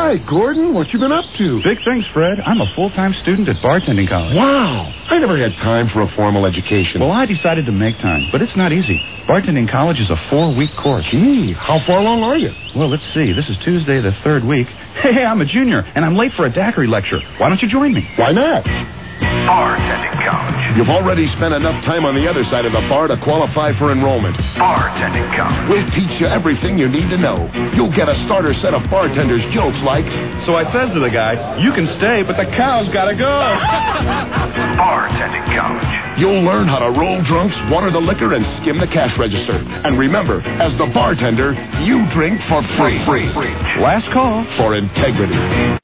Hi, Gordon. What you been up to? Big things, Fred. I'm a full-time student at bartending college. Wow. I never had time for a formal education. Well, I decided to make time, but it's not easy. Bartending college is a 4-week course. Gee, how far along are you? Well, let's see. This is Tuesday, the 3rd week. Hey, I'm a junior, and I'm late for a daiquiri lecture. Why don't you join me? Why not? Bartending College. You've already spent enough time on the other side of the bar to qualify for enrollment. Bartending College. We'll teach you everything you need to know. You'll get a starter set of bartenders' jokes like... So I says to the guy, you can stay, but the cow's gotta go. Bartending College. You'll learn how to roll drunks, water the liquor, and skim the cash register. And remember, as the bartender, you drink for free. Last call. For integrity.